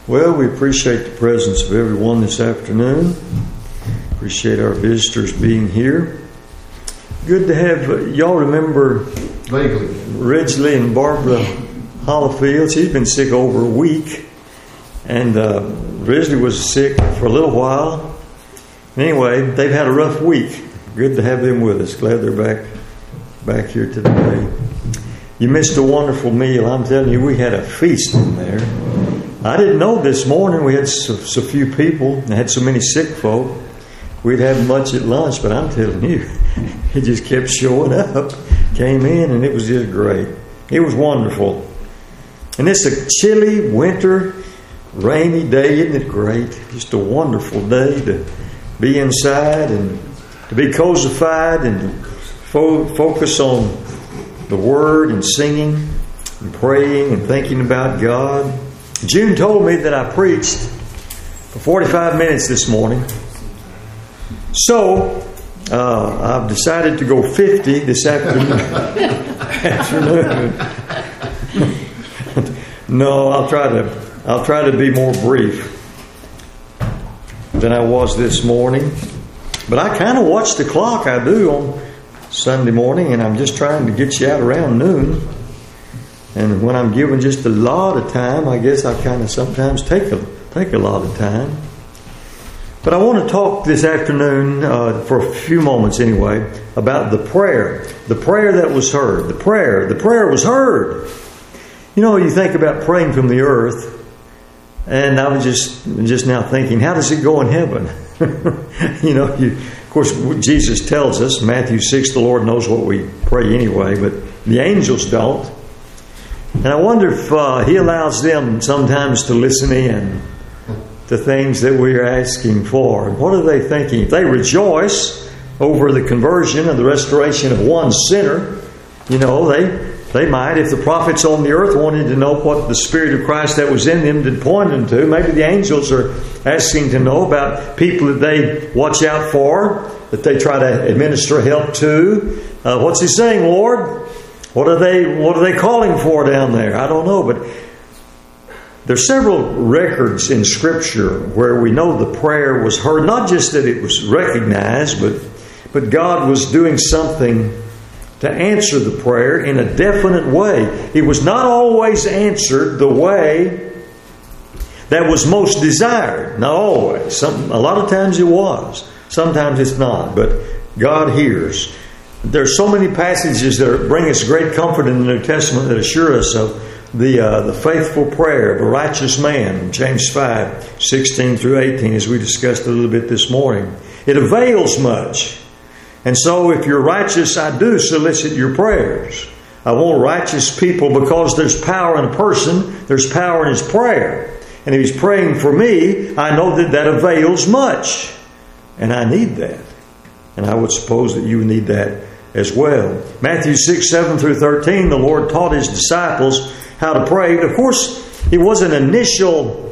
Well, we appreciate the presence of everyone this afternoon. Appreciate our visitors being here. Good to have y'all remember vaguely Ridgely and Barbara Hollifield. She's been sick over a week, and Ridgely was sick for a little while. Anyway, they've had a rough week. Good to have them with us. Glad they're back here today. You missed a wonderful meal. I'm telling you, we had a feast in there. I didn't know this morning we had so few people and had so many sick folk. We'd have much at lunch, but I'm telling you, it just kept showing up. Came in and it was just great. It was wonderful. And it's a chilly, winter, rainy day. Isn't it great? Just a wonderful day to be inside and to be cozified and to focus on the Word and singing and praying and thinking about God. June told me that I preached for 45 minutes this morning. So, I've decided to go 50 this afternoon. No, I'll try to be more brief than I was this morning. But I kind of watch the clock. I do on Sunday morning, and I'm just trying to get you out around noon. And when I'm given just a lot of time, I guess I kind of sometimes take a lot of time. But I want to talk this afternoon, for a few moments anyway, about the prayer. The prayer that was heard. The prayer was heard. You know, you think about praying from the earth, and I was just now thinking, how does it go in heaven? Of course, Jesus tells us, Matthew 6, the Lord knows what we pray anyway, but the angels don't. And I wonder if He allows them sometimes to listen in to things that we are asking for. And what are they thinking? If they rejoice over the conversion and the restoration of one sinner, they might. If the prophets on the earth wanted to know what the Spirit of Christ that was in them did point them to, maybe the angels are asking to know about people that they watch out for, that they try to administer help to. What's He saying, Lord? What are they calling for down there? I don't know, but there's several records in Scripture where we know the prayer was heard. Not just that it was recognized, but God was doing something to answer the prayer in a definite way. It was not always answered the way that was most desired. Not always. A lot of times it was. Sometimes it's not. But God hears. There's so many passages that bring us great comfort in the New Testament that assure us of the faithful prayer of a righteous man. James 5, 16 through 18, as we discussed a little bit this morning. It avails much. And so if you're righteous, I do solicit your prayers. I want righteous people because there's power in a person. There's power in his prayer. And if he's praying for me, I know that avails much. And I need that. And I would suppose that you need that as well. Matthew 6, 7 through 13, the Lord taught His disciples how to pray. Of course, it was an initial,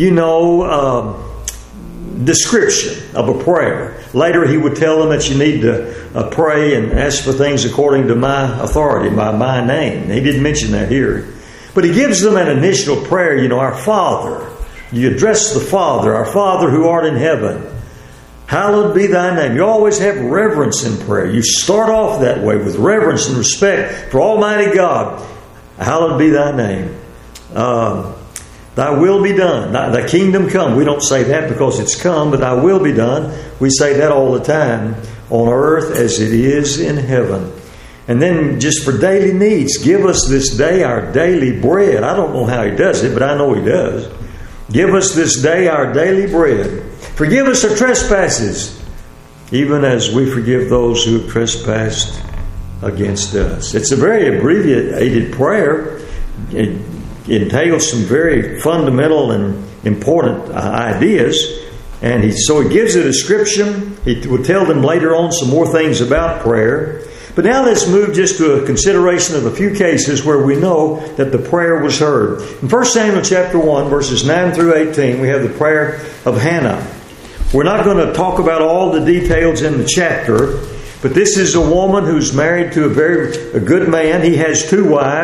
description of a prayer. Later, He would tell them that you need to pray and ask for things according to my authority, by my name. He didn't mention that here. But He gives them an initial prayer, our Father. You address the Father, our Father who art in heaven. Hallowed be Thy name. You always have reverence in prayer. You start off that way with reverence and respect for Almighty God. Hallowed be Thy name. Thy will be done. Thy kingdom come. We don't say that because it's come, but Thy will be done. We say that all the time. On earth as it is in heaven. And then just for daily needs, give us this day our daily bread. I don't know how He does it, but I know He does. Give us this day our daily bread. Forgive us our trespasses, even as we forgive those who have trespassed against us. It's a very abbreviated prayer. It entails some very fundamental and important ideas. And so He gives a description. He will tell them later on some more things about prayer. But now let's move just to a consideration of a few cases where we know that the prayer was heard. In 1 Samuel chapter 1, verses 9 through 18, we have the prayer of Hannah. We're not going to talk about all the details in the chapter, but this is a woman who's married to a good man. He has two wives.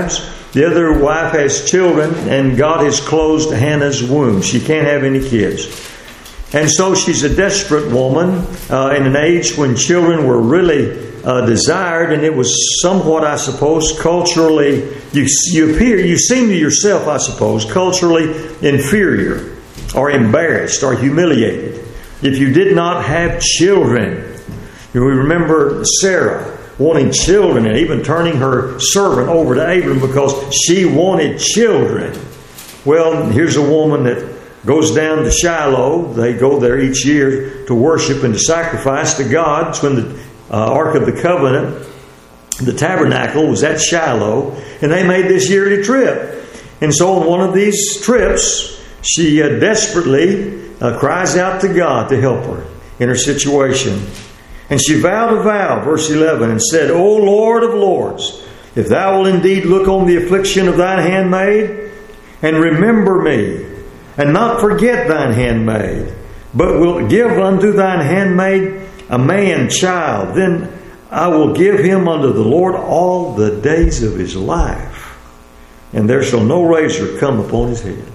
The other wife has children, and God has closed Hannah's womb. She can't have any kids. And so she's a desperate woman in an age when children were really desired, and it was somewhat, I suppose, culturally, you seem to yourself, I suppose, culturally inferior or embarrassed or humiliated if you did not have children. We remember Sarah wanting children and even turning her servant over to Abram because she wanted children. Well, here's a woman that goes down to Shiloh. They go there each year to worship and to sacrifice to God. It's when the Ark of the Covenant, the tabernacle, was at Shiloh, and they made this yearly trip. And so on one of these trips, she desperately cries out to God to help her in her situation. And she vowed a vow, verse 11, and said, O Lord of lords, if thou wilt indeed look on the affliction of thine handmaid, and remember me, and not forget thine handmaid, but wilt give unto thine handmaid a man child, then I will give him unto the Lord all the days of his life, and there shall no razor come upon his head.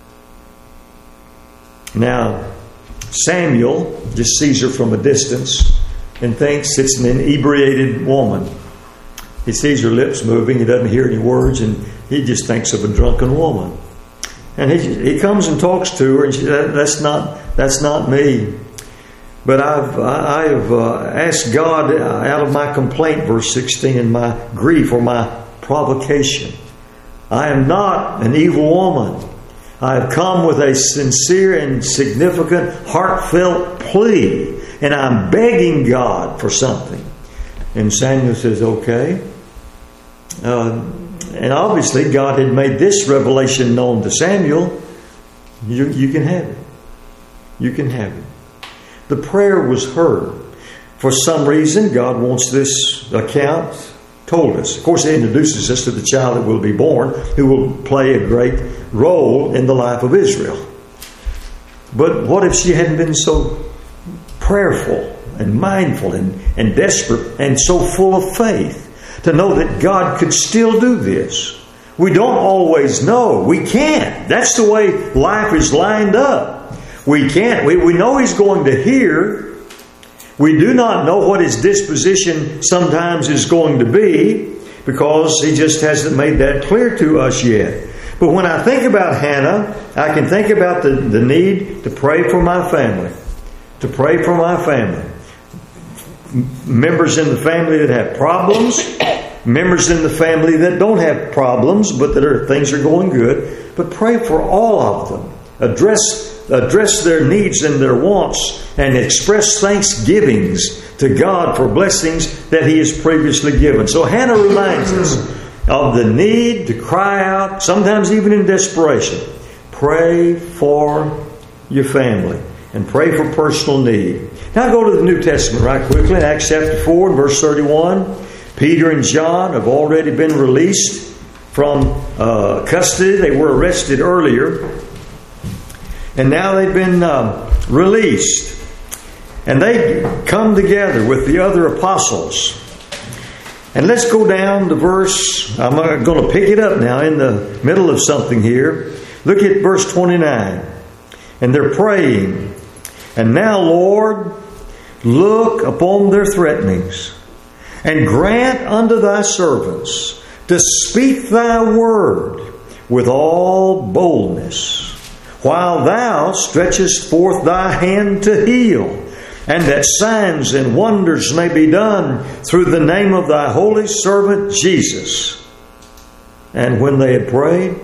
Now, Samuel just sees her from a distance and thinks it's an inebriated woman. He sees her lips moving, he doesn't hear any words, and he just thinks of a drunken woman. And he comes and talks to her, and she says, that's not me. But I have asked God out of my complaint, verse 16, and my grief or my provocation. I am not an evil woman. I have come with a sincere and significant, heartfelt plea, and I'm begging God for something. And Samuel says, okay. And obviously God had made this revelation known to Samuel. You can have it. You can have it. The prayer was heard. For some reason, God wants this account told us. Of course, it introduces us to the child that will be born, who will play a great role in the life of Israel. But what if she hadn't been so prayerful and mindful and desperate and so full of faith to know that God could still do this? We don't always know. We can't. That's the way life is lined up. We can't. We know He's going to hear. We do not know what His disposition sometimes is going to be because He just hasn't made that clear to us yet. But when I think about Hannah, I can think about the need to pray for my family. To pray for my family. Members in the family that have problems. Members in the family that don't have problems, but things are going good. But pray for all of them. Address their needs and their wants and express thanksgivings to God for blessings that He has previously given. So Hannah reminds us of the need to cry out, sometimes even in desperation. Pray for your family and pray for personal need. Now go to the New Testament right quickly. Acts chapter 4 and verse 31. Peter and John have already been released from custody. They were arrested earlier. And now they've been released. And they come together with the other apostles. And let's go down to verse, I'm going to pick it up now in the middle of something here. Look at verse 29. And they're praying. And now, Lord, look upon their threatenings, and grant unto thy servants to speak thy word with all boldness, while thou stretchest forth thy hand to heal, and that signs and wonders may be done through the name of thy holy servant Jesus. And when they had prayed,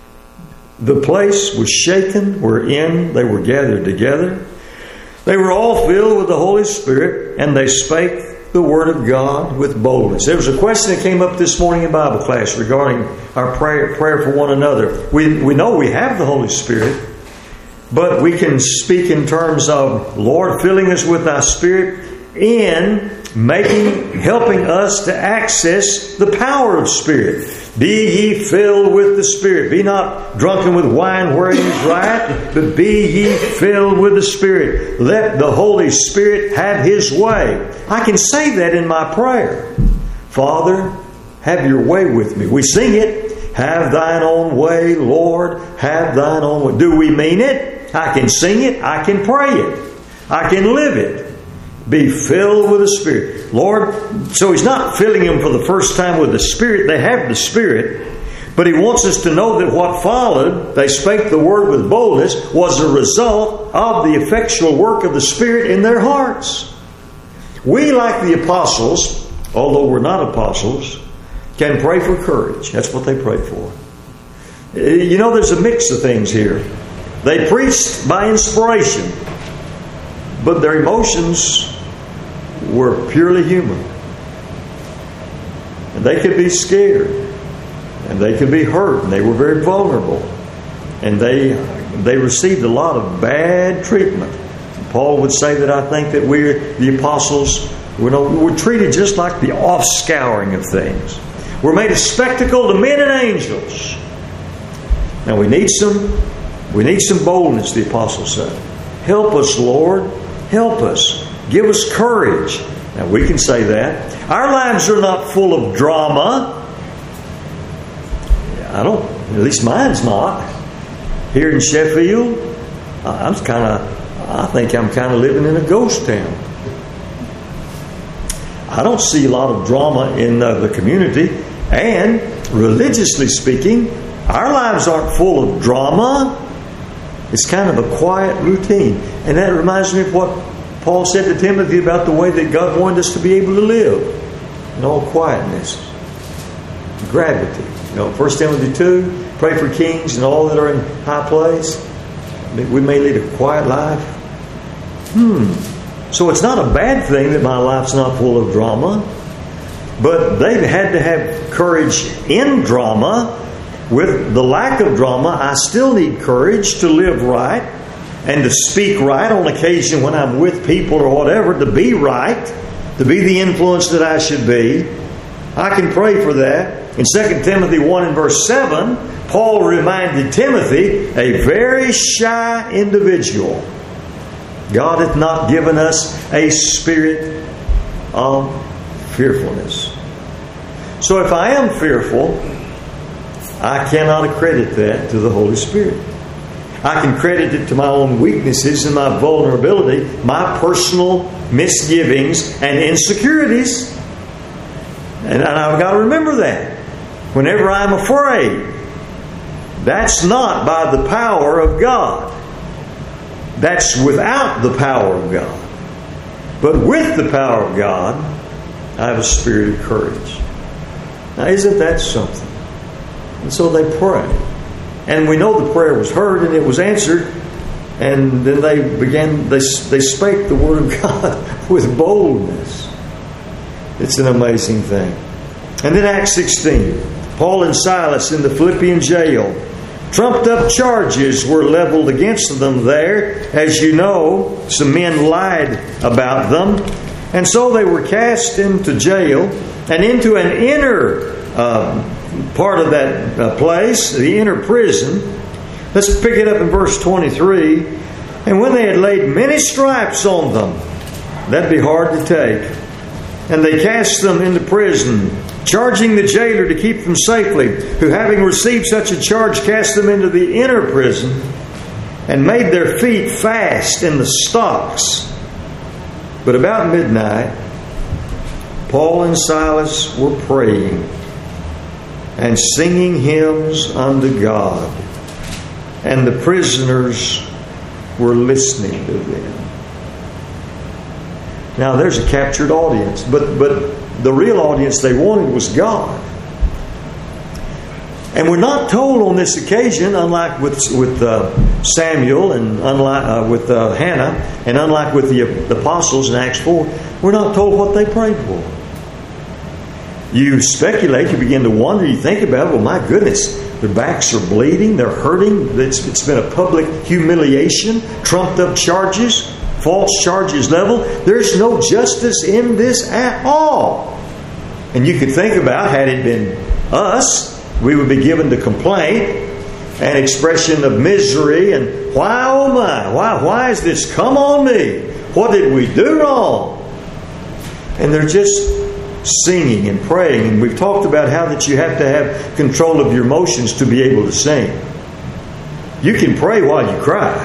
the place was shaken wherein they were gathered together. They were all filled with the Holy Spirit, and they spake the word of God with boldness. There was a question that came up this morning in Bible class regarding our prayer for one another. We know we have the Holy Spirit, but we can speak in terms of, Lord, filling us with thy Spirit in helping us to access the power of Spirit. Be ye filled with the Spirit. Be not drunken with wine wherein is riot, but be ye filled with the Spirit. Let the Holy Spirit have His way. I can say that in my prayer. Father, have your way with me. We sing it. Have thine own way, Lord, have thine own way. Do we mean it? I can sing it. I can pray it. I can live it. Be filled with the Spirit. Lord, so He's not filling them for the first time with the Spirit. They have the Spirit. But He wants us to know that what followed, they spake the word with boldness, was a result of the effectual work of the Spirit in their hearts. We, like the apostles, although we're not apostles, can pray for courage. That's what they prayed for. You know, there's a mix of things here. They preached by inspiration, but their emotions were purely human. And they could be scared, and they could be hurt, and they were very vulnerable. And they received a lot of bad treatment. Paul would say that I think that we, the apostles, we're treated just like the offscouring of things. We're made a spectacle to men and angels. Now we need some boldness, the apostle said. Help us, Lord. Help us. Give us courage. Now we can say that. Our lives are not full of drama. At least mine's not. Here in Sheffield, I think I'm kind of living in a ghost town. I don't see a lot of drama in the community. And religiously speaking, our lives aren't full of drama. It's kind of a quiet routine. And that reminds me of what Paul said to Timothy about the way that God wanted us to be able to live. In all quietness. Gravity. 1 Timothy 2, pray for kings and all that are in high place. We may lead a quiet life. So it's not a bad thing that my life's not full of drama. But they've had to have courage in drama. With the lack of drama, I still need courage to live right and to speak right on occasion when I'm with people or whatever, to be right, to be the influence that I should be. I can pray for that. In 2 Timothy 1 and verse 7, Paul reminded Timothy, a very shy individual, God hath not given us a spirit of fearfulness. So if I am fearful, I cannot accredit that to the Holy Spirit. I can credit it to my own weaknesses and my vulnerability, my personal misgivings and insecurities. And I've got to remember that. Whenever I'm afraid, that's not by the power of God. That's without the power of God. But with the power of God, I have a spirit of courage. Now, isn't that something? And so they pray. And we know the prayer was heard and it was answered. And then they spake the word of God with boldness. It's an amazing thing. And then Acts 16. Paul and Silas in the Philippian jail. Trumped up charges were leveled against them there. As you know, some men lied about them. And so they were cast into jail and into an inner part of that place, the inner prison. Let's pick it up in verse 23. And when they had laid many stripes on them, that'd be hard to take, and they cast them into prison, charging the jailer to keep them safely, who having received such a charge cast them into the inner prison, and made their feet fast in the stocks. But about midnight, Paul and Silas were praying and singing hymns unto God, and the prisoners were listening to them. Now there's a captured audience, but the real audience they wanted was God. And we're not told on this occasion, unlike with Samuel and unlike with Hannah, and unlike with the apostles in Acts 4, we're not told what they prayed for. You speculate, you begin to wonder, you think about it, well, my goodness, their backs are bleeding, they're hurting, it's been a public humiliation, trumped up charges, false charges leveled. There's no justice in this at all. And you could think about, had it been us, we would be given to complaint, an expression of misery, and why, oh my, why is this come on me? What did we do wrong? And they're just singing and praying. And we've talked about how that you have to have control of your emotions to be able to sing. You can pray while you cry,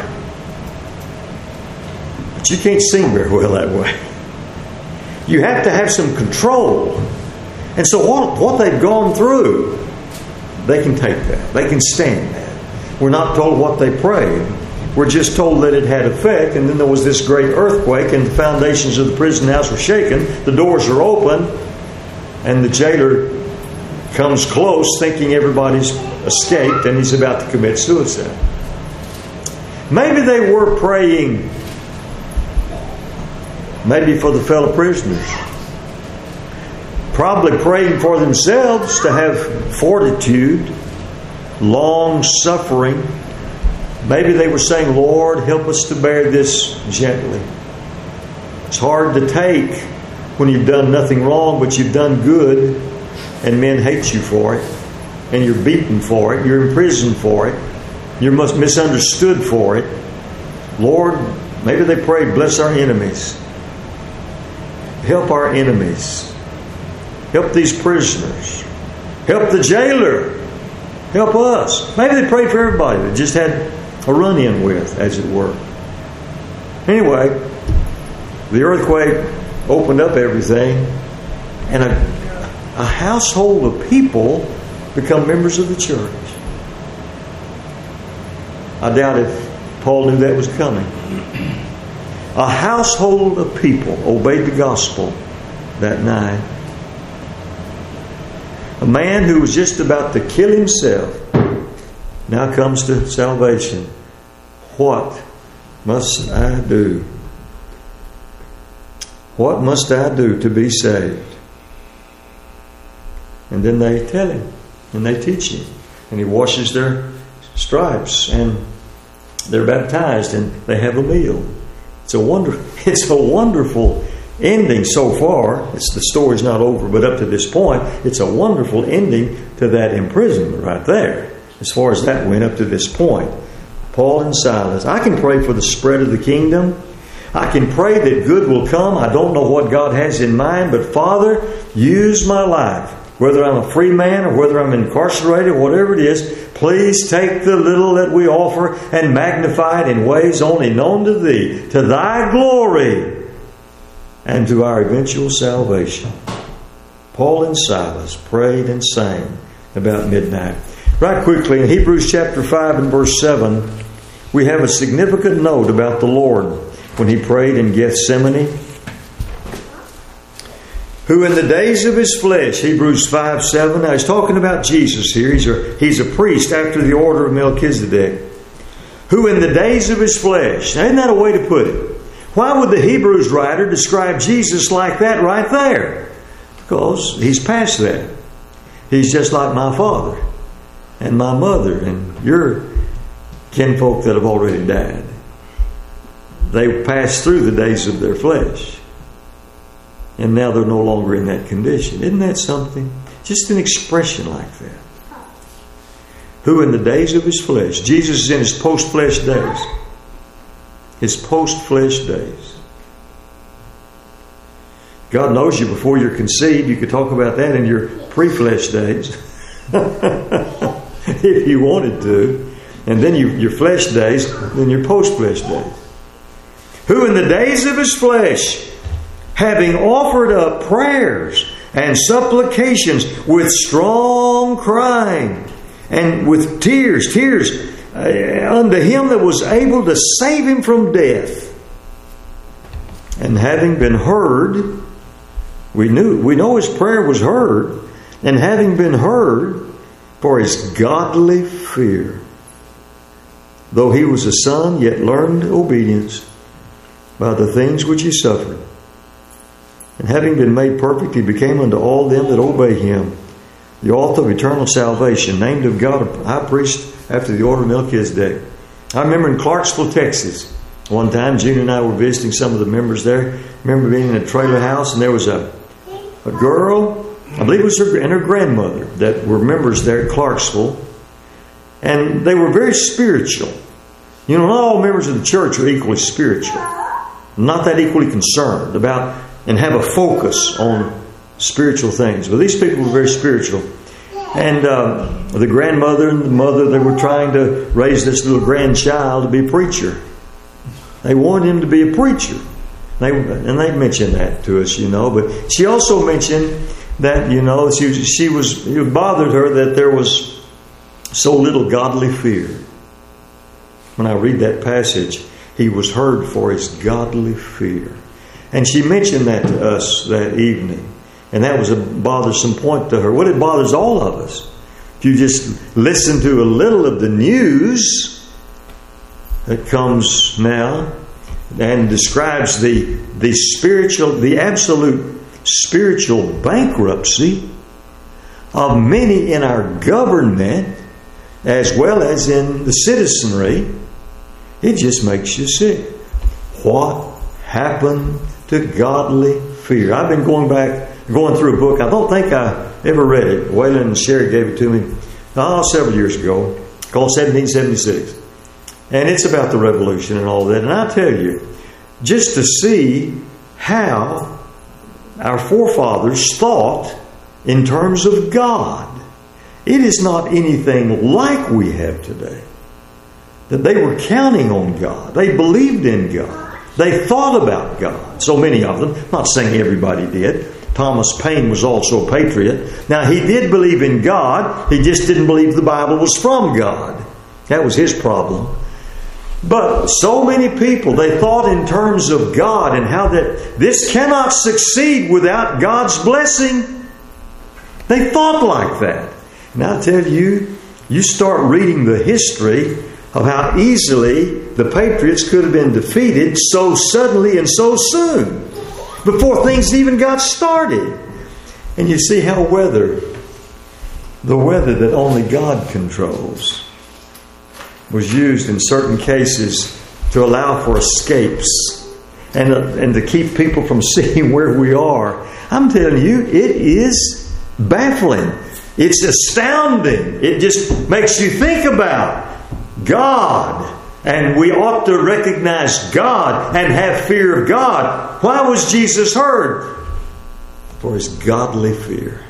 but you can't sing very well that way. You have to have some control. And so what they've gone through, they can take that. They can stand that. We're not told what they prayed. We're just told that it had effect. And then there was this great earthquake and the foundations of the prison house were shaken. The doors are open. And the jailer comes close thinking everybody's escaped and he's about to commit suicide. Maybe they were praying maybe for the fellow prisoners. Probably praying for themselves to have fortitude, long suffering. Maybe they were saying, Lord, help us to bear this gently. It's hard to take when you've done nothing wrong, but you've done good, and men hate you for it, and you're beaten for it, you're imprisoned for it, you're misunderstood for it. Lord, maybe they prayed, bless our enemies. Help our enemies. Help these prisoners. Help the jailer. Help us. Maybe they prayed for everybody that just had a run-in with, as it were. Anyway, the earthquake opened up everything, and a household of people become members of the church. I doubt if Paul knew that was coming. A household of people obeyed the gospel that night. A man who was just about to kill himself now comes to salvation. What must I do? What must I do to be saved? And then they tell him and they teach him. And he washes their stripes and they're baptized and they have a meal. It's a wonderful ending so far. The story's not over, but up to this point, it's a wonderful ending to that imprisonment right there. As far as that went up to this point. Paul and Silas. I can pray for the spread of the kingdom. I can pray that good will come. I don't know what God has in mind, but Father, use my life. Whether I'm a free man or whether I'm incarcerated, whatever it is, please take the little that we offer and magnify it in ways only known to Thee, to Thy glory and to our eventual salvation. Paul and Silas prayed and sang about midnight. Right quickly, in Hebrews chapter 5 and verse 7, we have a significant note about the Lord when He prayed in Gethsemane. Who in the days of His flesh, Hebrews 5:7. Now he's talking about Jesus here. He's a priest after the order of Melchizedek. Who in the days of His flesh. Now isn't that a way to put it? Why would the Hebrews writer describe Jesus like that right there? Because He's past that. He's just like my father and my mother and your kinfolk that have already died. They passed through the days of their flesh. And now they're no longer in that condition. Isn't that something? Just an expression like that. Who in the days of His flesh. Jesus is in His post-flesh days. His post-flesh days. God knows you before you're conceived. You could talk about that in your pre-flesh days. If you wanted to. And then your flesh days, then your post-flesh days. Who in the days of His flesh, having offered up prayers and supplications with strong crying and with tears unto Him that was able to save him from death. And having been heard, we know His prayer was heard, and having been heard for His godly fear. Though He was a son, yet learned obedience by the things which He suffered. And having been made perfect, He became unto all them that obey Him the author of eternal salvation, named of God a high priest after the order of Melchizedek. I remember in Clarksville, Texas, one time Gina and I were visiting some of the members there. I remember being in a trailer house, and there was a girl, I believe it was her and her grandmother, that were members there at Clarksville. And they were very spiritual. You know, not all members of the church are equally spiritual. Not that equally concerned about and have a focus on spiritual things. But these people were very spiritual. And the grandmother and the mother, they were trying to raise this little grandchild to be a preacher. They wanted him to be a preacher. And they mentioned that to us, But she also mentioned that, it bothered her that there was so little godly fear. When I read that passage, he was heard for his godly fear. And she mentioned that to us that evening. And that was a bothersome point to her. Well, it bothers all of us. If you just listen to a little of the news that comes now and describes the absolute spiritual bankruptcy of many in our government as well as in the citizenry, it just makes you sick. What happened to godly fear? I've been going through a book. I don't think I ever read it. Waylon and Sherry gave it to me several years ago, called 1776. And it's about the revolution and all that. And I tell you, just to see how our forefathers thought in terms of God, it is not anything like we have today. That they were counting on God. They believed in God. They thought about God. So many of them. I'm not saying everybody did. Thomas Paine was also a patriot. Now, he did believe in God. He just didn't believe the Bible was from God. That was his problem. But so many people, they thought in terms of God and how that this cannot succeed without God's blessing. They thought like that. And I tell you, you start reading the history of how easily the Patriots could have been defeated so suddenly and so soon, before things even got started. And you see how the weather that only God controls, was used in certain cases to allow for escapes and to keep people from seeing where we are. I'm telling you, it is baffling. It's astounding. It just makes you think about God. And we ought to recognize God and have fear of God. Why was Jesus heard? For his godly fear.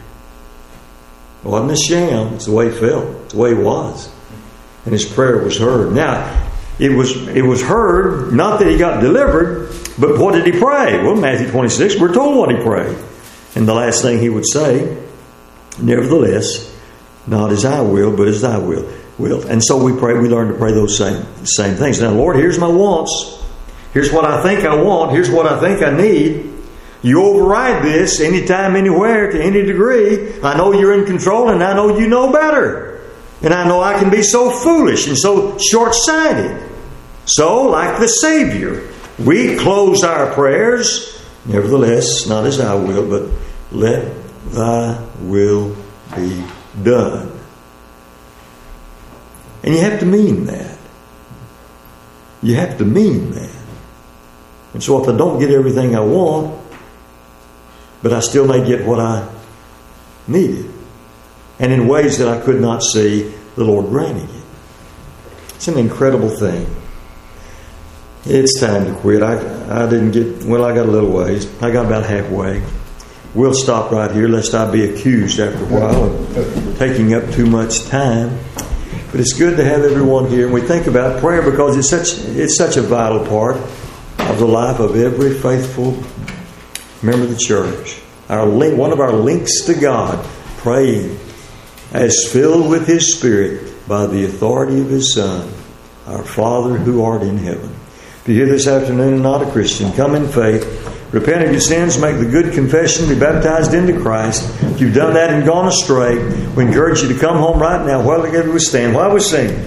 It wasn't a sham. It's the way he felt. It's the way he was. And his prayer was heard. Now, it was heard, not that he got delivered, but what did he pray? Well, Matthew 26, we're told what he prayed. And the last thing he would say, nevertheless, not as I will, but as thy will. And so we learn to pray those same things. Now, Lord, here's my wants. Here's what I think I want. Here's what I think I need. You override this anytime, anywhere, to any degree. I know you're in control, and I know you know better. And I know I can be so foolish and so short-sighted. So, like the Savior, we close our prayers. Nevertheless, not as I will, but let thy will be done. And you have to mean that. You have to mean that. And so if I don't get everything I want, but I still may get what I needed, and in ways that I could not see the Lord granting it. It's an incredible thing. It's time to quit. I got a little ways. I got about halfway. We'll stop right here lest I be accused after a while of taking up too much time. But it's good to have everyone here. And we think about prayer because it's such a vital part of the life of every faithful member of the church. One of our links to God, praying as filled with His Spirit by the authority of His Son, our Father who art in heaven. If you're here this afternoon and not a Christian, come in faith, repent of your sins, make the good confession, be baptized into Christ. If you've done that and gone astray, we encourage you to come home right now while we stand, while we sing.